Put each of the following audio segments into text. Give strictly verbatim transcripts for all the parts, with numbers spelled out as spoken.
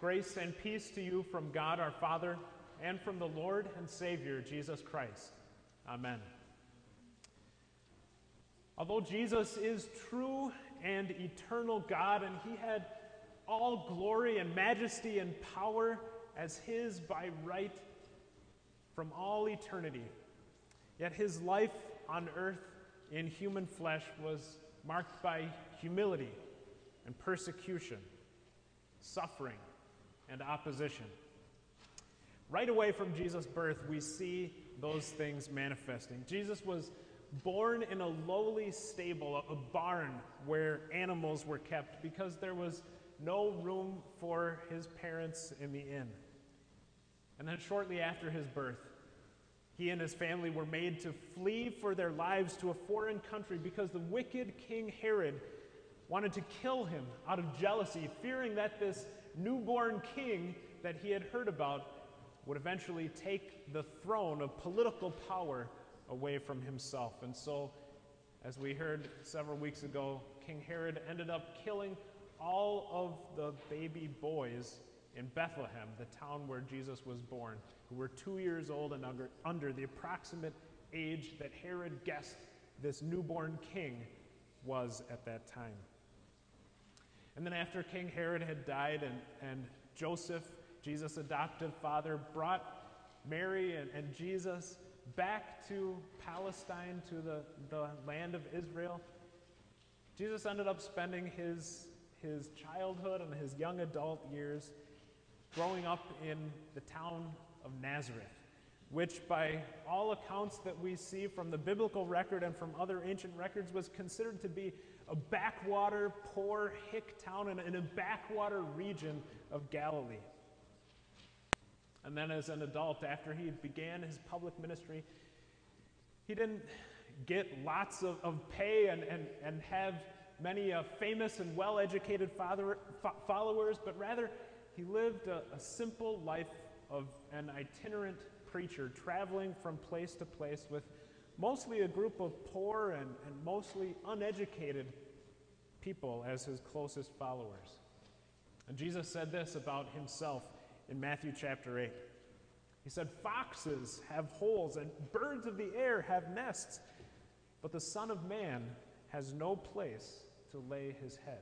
Grace and peace to you from God our Father and from the Lord and Savior, Jesus Christ. Amen. Although Jesus is true and eternal God, and he had all glory and majesty and power as his by right from all eternity, yet his life on earth in human flesh was marked by humility and persecution, suffering and opposition. Right away from Jesus' birth, we see those things manifesting. Jesus was born in a lowly stable, a barn where animals were kept because there was no room for his parents in the inn. And then shortly after his birth, he and his family were made to flee for their lives to a foreign country because the wicked King Herod wanted to kill him out of jealousy, fearing that this newborn king that he had heard about would eventually take the throne of political power away from himself. And so, as we heard several weeks ago, King Herod ended up killing all of the baby boys in Bethlehem, the town where Jesus was born, who were two years old and under, under the approximate age that Herod guessed this newborn king was at that time. And then after King Herod had died and, and Joseph, Jesus' adoptive father, brought Mary and, and Jesus back to Palestine, to the, the land of Israel, Jesus ended up spending his, his childhood and his young adult years growing up in the town of Nazareth, which by all accounts that we see from the biblical record and from other ancient records was considered to be a backwater, poor, hick town in, in a backwater region of Galilee. And then as an adult, after he began his public ministry, he didn't get lots of, of pay and, and, and have many uh, famous and well-educated father, fo- followers, but rather he lived a, a simple life of an itinerant preacher, traveling from place to place with mostly a group of poor and, and mostly uneducated people as his closest followers. And Jesus said this about himself in Matthew chapter eight. He said, "Foxes have holes and birds of the air have nests, but the Son of Man has no place to lay his head."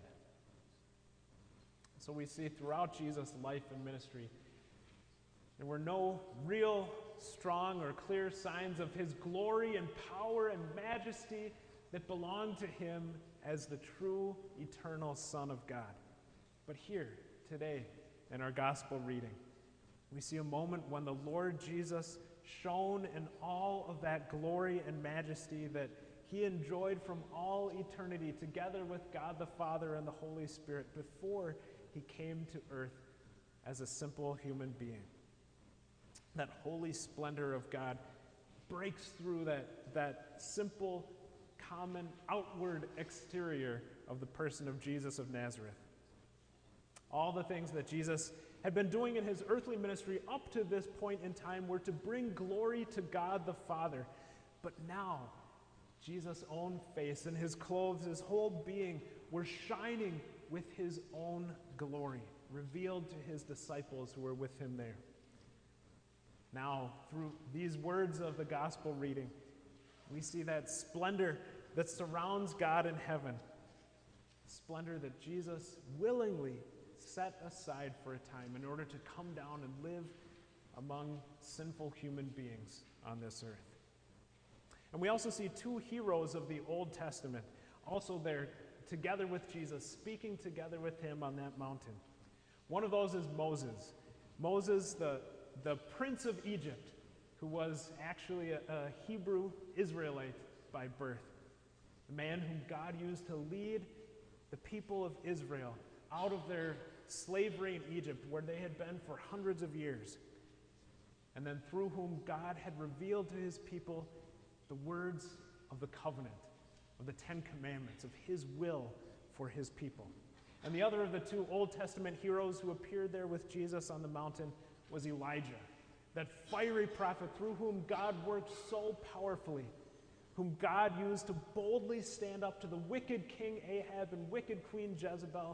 So we see throughout Jesus' life and ministry, there were no real strong or clear signs of his glory and power and majesty that belonged to him as the true eternal Son of God. But here, today, in our gospel reading, we see a moment when the Lord Jesus shone in all of that glory and majesty that he enjoyed from all eternity together with God the Father and the Holy Spirit before he came to earth as a simple human being. That holy splendor of God breaks through that, that simple, common, outward exterior of the person of Jesus of Nazareth. All the things that Jesus had been doing in his earthly ministry up to this point in time were to bring glory to God the Father. But now, Jesus' own face and his clothes, his whole being, were shining with his own glory, revealed to his disciples who were with him there. Now, through these words of the gospel reading, we see that splendor that surrounds God in heaven, splendor that Jesus willingly set aside for a time in order to come down and live among sinful human beings on this earth. And we also see two heroes of the Old Testament also there together with Jesus, speaking together with him on that mountain. One of those is Moses. Moses, the, the prince of Egypt, who was actually a, a Hebrew Israelite by birth. The man whom God used to lead the people of Israel out of their slavery in Egypt, where they had been for hundreds of years. And then through whom God had revealed to his people the words of the covenant, of the Ten Commandments, of his will for his people. And the other of the two Old Testament heroes who appeared there with Jesus on the mountain was Elijah, that fiery prophet through whom God worked so powerfully, whom God used to boldly stand up to the wicked King Ahab and wicked Queen Jezebel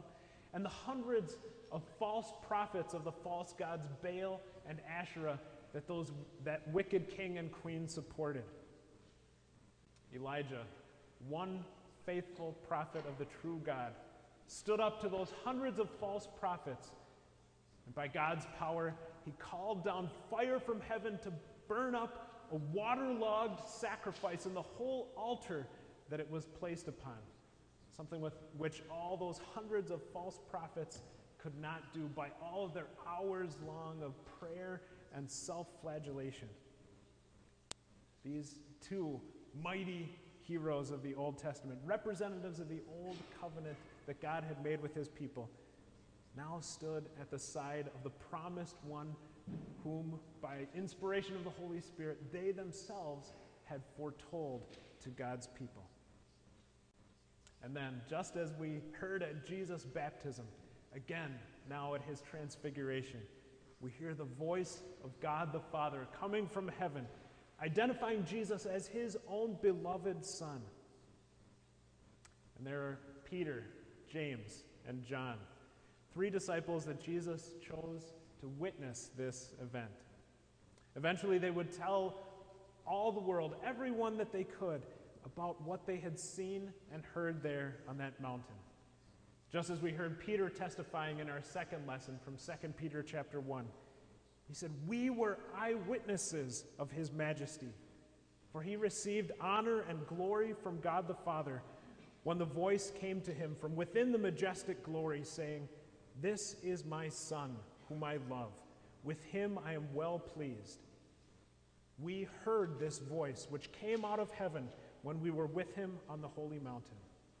and the hundreds of false prophets of the false gods Baal and Asherah that those that wicked king and queen supported. Elijah, one faithful prophet of the true God, stood up to those hundreds of false prophets, and by God's power, he called down fire from heaven to burn up a waterlogged sacrifice in the whole altar that it was placed upon, something with which all those hundreds of false prophets could not do by all of their hours long of prayer and self-flagellation. These two mighty heroes of the Old Testament, representatives of the old covenant that God had made with his people, now stood at the side of the promised one whom, by inspiration of the Holy Spirit, they themselves had foretold to God's people. And then, just as we heard at Jesus' baptism, again, now at his transfiguration, we hear the voice of God the Father coming from heaven, identifying Jesus as his own beloved Son. And there are Peter, James, and John, three disciples that Jesus chose to witness this event. Eventually, they would tell all the world, everyone that they could, about what they had seen and heard there on that mountain. Just as we heard Peter testifying in our second lesson from Second Peter chapter one. He said, "We were eyewitnesses of his majesty, for he received honor and glory from God the Father when the voice came to him from within the majestic glory, saying, 'This is my Son, whom I love. With him I am well pleased.' We heard this voice which came out of heaven when we were with him on the holy mountain."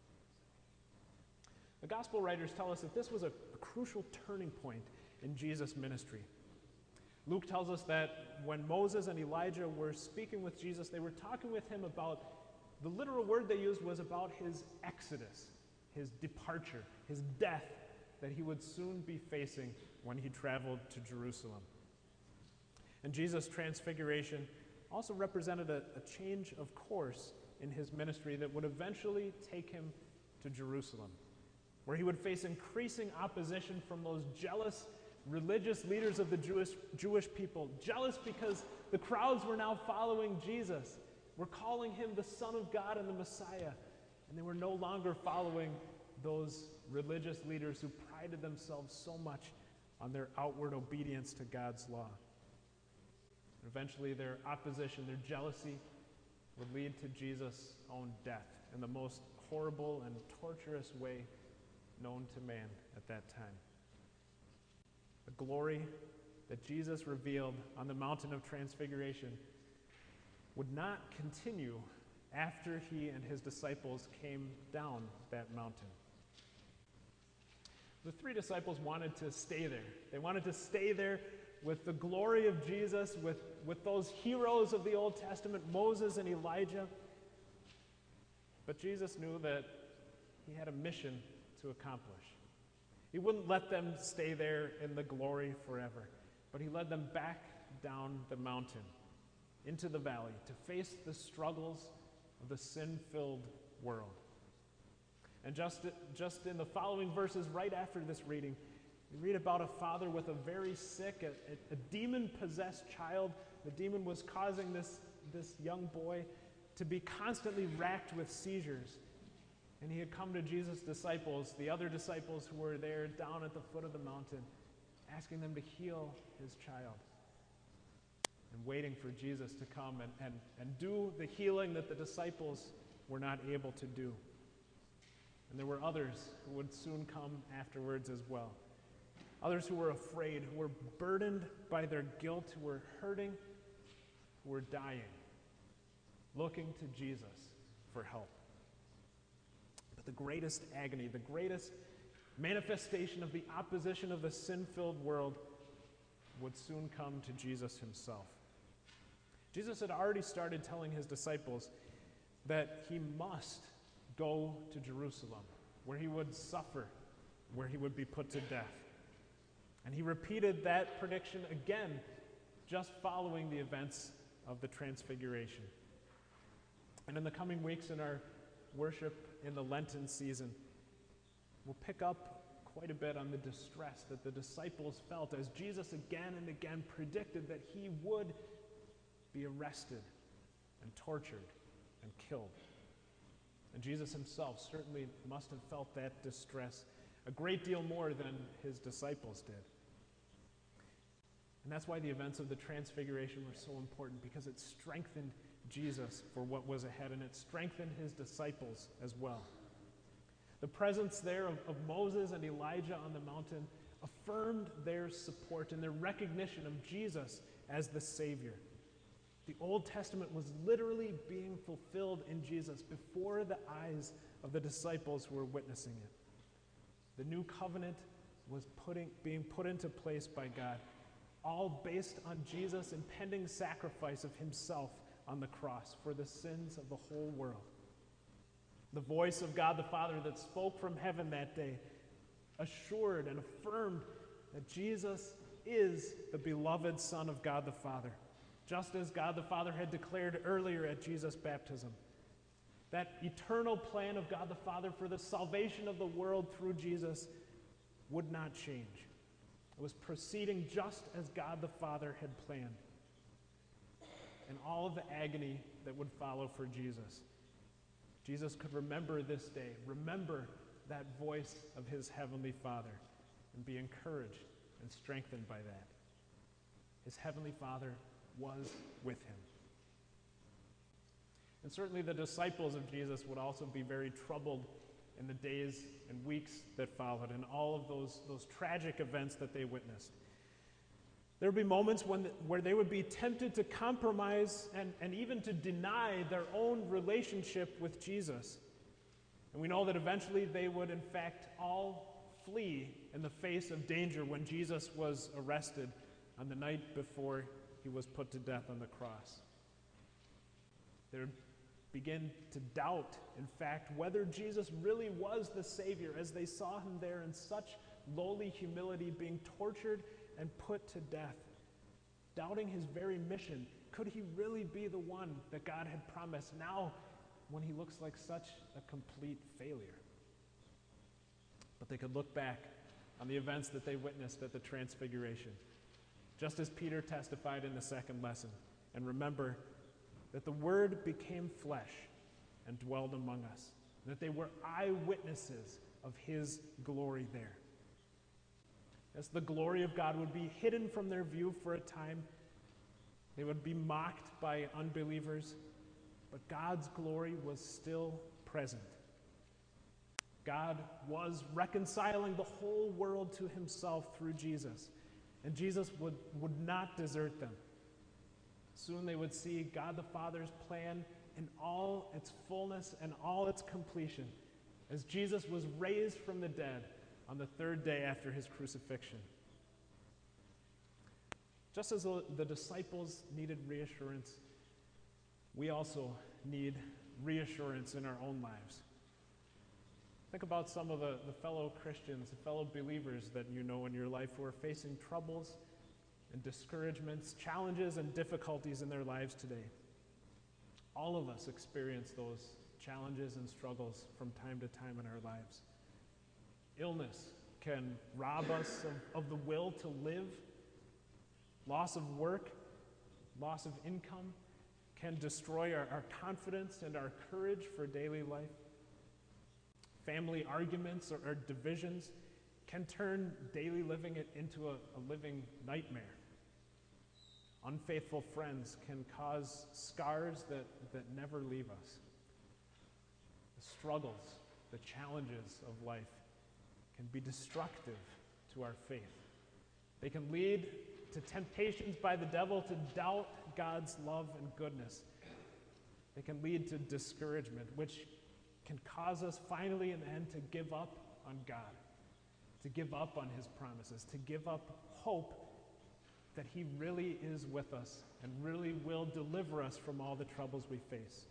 The gospel writers tell us that this was a crucial turning point in Jesus' ministry. Luke tells us that when Moses and Elijah were speaking with Jesus, they were talking with him about, the literal word they used was about his exodus, his departure, his death that he would soon be facing when he traveled to Jerusalem. And Jesus' transfiguration also represented a, a change of course in his ministry that would eventually take him to Jerusalem, where he would face increasing opposition from those jealous religious leaders of the Jewish, Jewish people, jealous because the crowds were now following Jesus, were calling him the Son of God and the Messiah, and they were no longer following those religious leaders who prided themselves so much on their outward obedience to God's law. And eventually their opposition, their jealousy, would lead to Jesus' own death in the most horrible and torturous way known to man at that time. The glory that Jesus revealed on the mountain of transfiguration would not continue after he and his disciples came down that mountain. The three disciples wanted to stay there. They wanted to stay there with the glory of Jesus, with, with those heroes of the Old Testament, Moses and Elijah. But Jesus knew that he had a mission to accomplish. He wouldn't let them stay there in the glory forever, but he led them back down the mountain into the valley to face the struggles of the sin-filled world. And just, just in the following verses right after this reading, we read about a father with a very sick, a, a demon-possessed child. The demon was causing this, this young boy to be constantly racked with seizures. And he had come to Jesus' disciples, the other disciples who were there down at the foot of the mountain, asking them to heal his child. And waiting for Jesus to come and, and, and do the healing that the disciples were not able to do. And there were others who would soon come afterwards as well. Others who were afraid, who were burdened by their guilt, who were hurting, who were dying, looking to Jesus for help. But the greatest agony, the greatest manifestation of the opposition of the sin-filled world would soon come to Jesus himself. Jesus had already started telling his disciples that he must go to Jerusalem, where he would suffer, where he would be put to death. And he repeated that prediction again just following the events of the Transfiguration. And in the coming weeks in our worship in the Lenten season, we'll pick up quite a bit on the distress that the disciples felt as Jesus again and again predicted that he would be arrested and tortured and killed. And Jesus himself certainly must have felt that distress a great deal more than his disciples did. And that's why the events of the Transfiguration were so important, because it strengthened Jesus for what was ahead, and it strengthened his disciples as well. The presence there of, of Moses and Elijah on the mountain affirmed their support and their recognition of Jesus as the Savior. The Old Testament was literally being fulfilled in Jesus before the eyes of the disciples who were witnessing it. The new covenant was putting, being put into place by God, all based on Jesus' impending sacrifice of himself on the cross for the sins of the whole world. The voice of God the Father that spoke from heaven that day assured and affirmed that Jesus is the beloved Son of God the Father, just as God the Father had declared earlier at Jesus' baptism. That eternal plan of God the Father for the salvation of the world through Jesus would not change. It was proceeding just as God the Father had planned. And all of the agony that would follow for Jesus, Jesus could remember this day, remember that voice of his heavenly Father, and be encouraged and strengthened by that. His heavenly Father was with him. And certainly the disciples of Jesus would also be very troubled in the days and weeks that followed, and all of those, those tragic events that they witnessed. There would be moments when, where they would be tempted to compromise and, and even to deny their own relationship with Jesus. And we know that eventually they would, in fact, all flee in the face of danger when Jesus was arrested on the night before he was put to death on the cross. They would begin to doubt, in fact, whether Jesus really was the Savior, as they saw him there in such lowly humility being tortured and put to death, doubting his very mission. Could he really be the one that God had promised now when he looks like such a complete failure? But they could look back on the events that they witnessed at the Transfiguration, just as Peter testified in the second lesson, and remember that the Word became flesh and dwelled among us, and that they were eyewitnesses of his glory there. As the glory of God would be hidden from their view for a time, they would be mocked by unbelievers, but God's glory was still present. God was reconciling the whole world to himself through Jesus, and Jesus would, would not desert them. Soon they would see God the Father's plan in all its fullness and all its completion, as Jesus was raised from the dead on the third day after his crucifixion. Just as the disciples needed reassurance, we also need reassurance in our own lives. Think about some of the, the fellow Christians, the fellow believers that you know in your life who are facing troubles and discouragements, challenges and difficulties in their lives today. All of us experience those challenges and struggles from time to time in our lives. Illness can rob us of, of the will to live. Loss of work, loss of income can destroy our, our confidence and our courage for daily life. Family arguments or, or divisions can turn daily living it into a, a living nightmare. Unfaithful friends can cause scars that, that never leave us. The struggles, the challenges of life can be destructive to our faith. They can lead to temptations by the devil to doubt God's love and goodness. They can lead to discouragement, which can cause us finally in the end to give up on God, to give up on his promises, to give up hope that he really is with us and really will deliver us from all the troubles we face.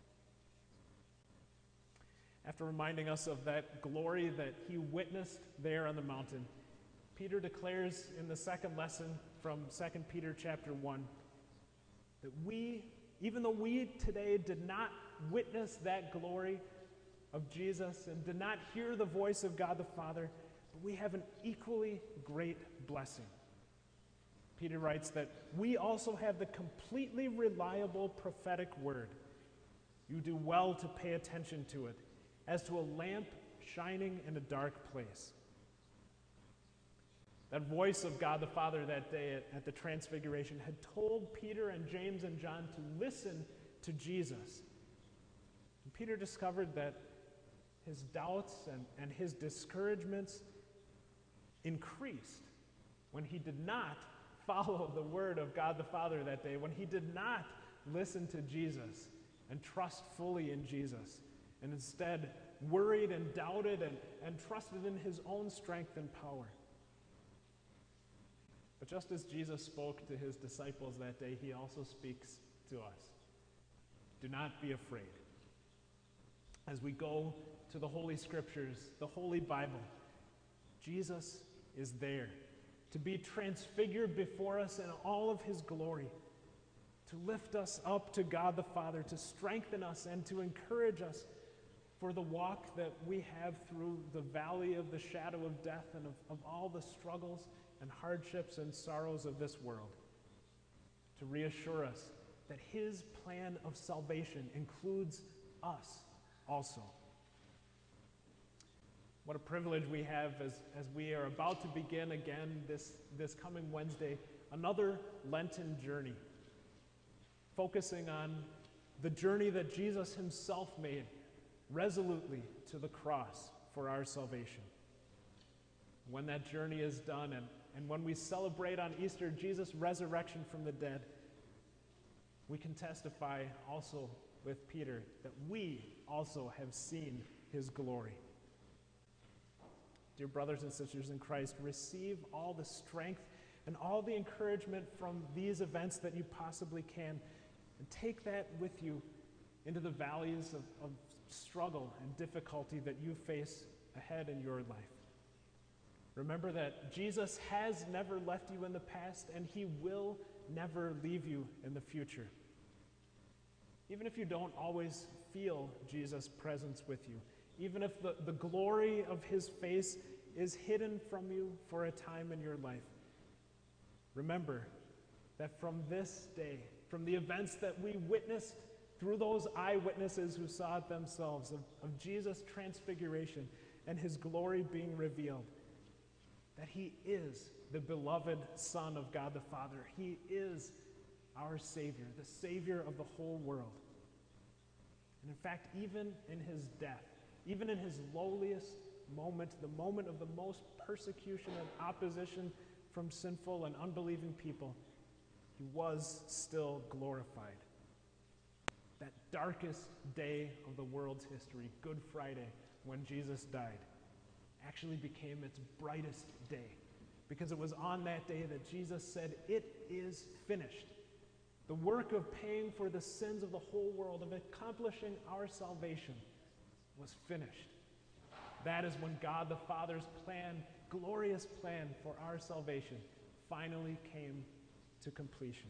After reminding us of that glory that he witnessed there on the mountain, Peter declares in the second lesson from Second Peter chapter one that we, even though we today did not witness that glory of Jesus and did not hear the voice of God the Father, but but we have an equally great blessing. Peter writes that we also have the completely reliable prophetic word. You do well to pay attention to it, as to a lamp shining in a dark place. That voice of God the Father that day at, at the Transfiguration had told Peter and James and John to listen to Jesus. And Peter discovered that his doubts and, and his discouragements increased when he did not follow the word of God the Father that day, when he did not listen to Jesus and trust fully in Jesus, and instead worried and doubted and, and trusted in his own strength and power. But just as Jesus spoke to his disciples that day, he also speaks to us. Do not be afraid. As we go to the Holy Scriptures, the Holy Bible, Jesus is there to be transfigured before us in all of his glory, to lift us up to God the Father, to strengthen us and to encourage us for the walk that we have through the valley of the shadow of death and of, of all the struggles and hardships and sorrows of this world, to reassure us that his plan of salvation includes us also. What a privilege we have as, as we are about to begin again this, this coming Wednesday, another Lenten journey, focusing on the journey that Jesus himself made resolutely to the cross for our salvation. When that journey is done, and, and when we celebrate on Easter Jesus' resurrection from the dead, we can testify also with Peter that we also have seen his glory. Dear brothers and sisters in Christ, receive all the strength and all the encouragement from these events that you possibly can, and take that with you into the valleys of, of struggle and difficulty that you face ahead in your life. Remember that Jesus has never left you in the past, and he will never leave you in the future. Even if you don't always feel Jesus' presence with you, even if the, the glory of his face is hidden from you for a time in your life, remember that from this day, from the events that we witnessed through those eyewitnesses who saw it themselves, of, of Jesus' transfiguration and his glory being revealed, that he is the beloved Son of God the Father. He is our Savior, the Savior of the whole world. And in fact, even in his death, even in his lowliest moment, the moment of the most persecution and opposition from sinful and unbelieving people, he was still glorified. That darkest day of the world's history, Good Friday, when Jesus died, actually became its brightest day, because it was on that day that Jesus said, "It is finished." The work of paying for the sins of the whole world, of accomplishing our salvation, was finished. That is when God the Father's plan, glorious plan for our salvation, finally came to completion.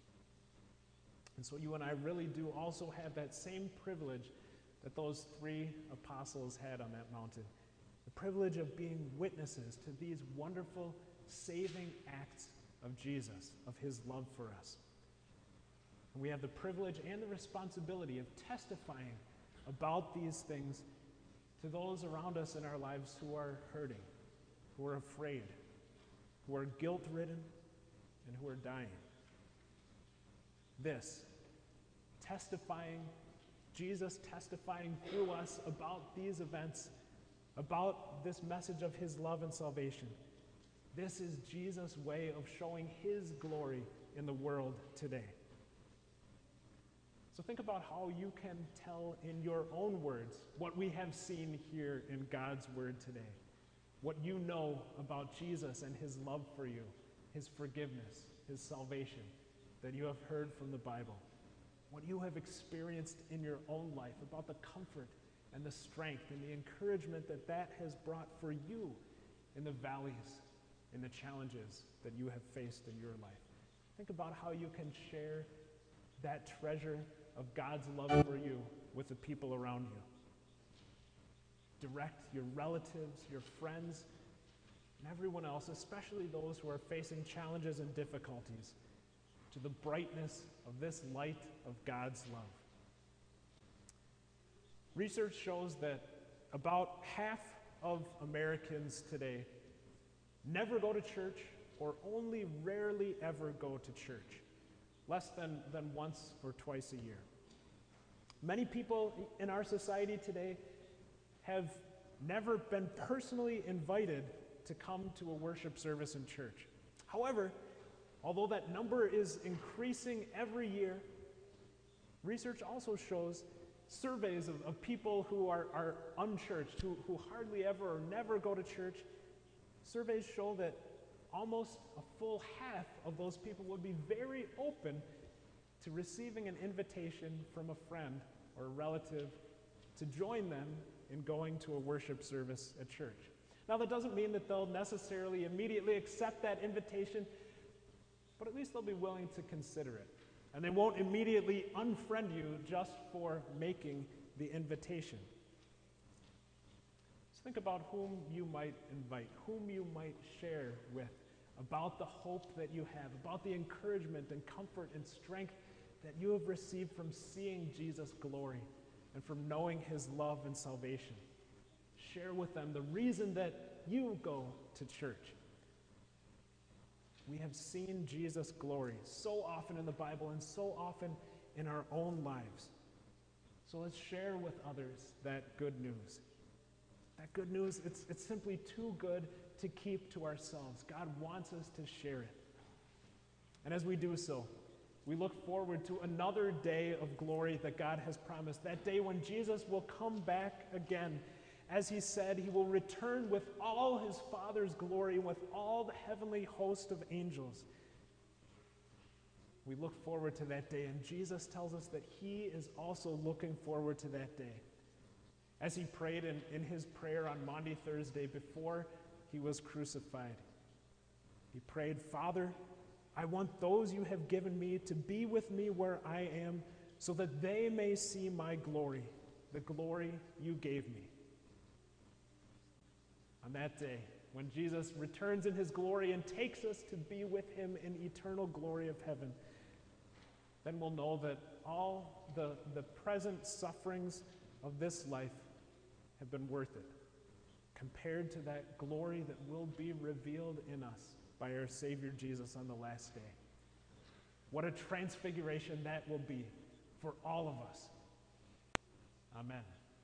And so you and I really do also have that same privilege that those three apostles had on that mountain. The privilege of being witnesses to these wonderful, saving acts of Jesus, of his love for us. And we have the privilege and the responsibility of testifying about these things to those around us in our lives who are hurting, who are afraid, who are guilt-ridden, and who are dying. This, testifying, Jesus testifying through us about these events, about this message of his love and salvation, this is Jesus' way of showing his glory in the world today. So think about how you can tell in your own words what we have seen here in God's word today, what you know about Jesus and his love for you, his forgiveness, his salvation that you have heard from the Bible, what you have experienced in your own life about the comfort and the strength and the encouragement that that has brought for you in the valleys, in the challenges that you have faced in your life. Think about how you can share that treasure of God's love for you with the people around you. Direct your relatives, your friends, and everyone else, especially those who are facing challenges and difficulties, to the brightness of this light of God's love. Research shows that about half of Americans today never go to church or only rarely ever go to church, less than, than once or twice a year. Many people in our society today have never been personally invited to come to a worship service in church. However, although that number is increasing every year, research also shows surveys of, of people who are, are unchurched, who, who hardly ever or never go to church. Surveys show that almost a full half of those people would be very open to receiving an invitation from a friend or a relative to join them in going to a worship service at church. Now, that doesn't mean that they'll necessarily immediately accept that invitation, but at least they'll be willing to consider it. And they won't immediately unfriend you just for making the invitation. So think about whom you might invite, whom you might share with about the hope that you have, about the encouragement and comfort and strength that you have received from seeing Jesus' glory and from knowing his love and salvation. Share with them the reason that you go to church. We have seen Jesus' glory so often in the Bible and so often in our own lives. So let's share with others that good news. That good news, it's, it's simply too good to keep to ourselves. God wants us to share it. And as we do so, we look forward to another day of glory that God has promised, that day when Jesus will come back again. As he said, he will return with all his Father's glory, with all the heavenly host of angels. We look forward to that day, and Jesus tells us that he is also looking forward to that day. As he prayed in, in his prayer on Maundy Thursday before he was crucified, he prayed, "Father, I want those you have given me to be with me where I am, so that they may see my glory, the glory you gave me." On that day, when Jesus returns in his glory and takes us to be with him in eternal glory of heaven, then we'll know that all the, the present sufferings of this life have been worth it, compared to that glory that will be revealed in us by our Savior Jesus on the last day. What a transfiguration that will be for all of us. Amen.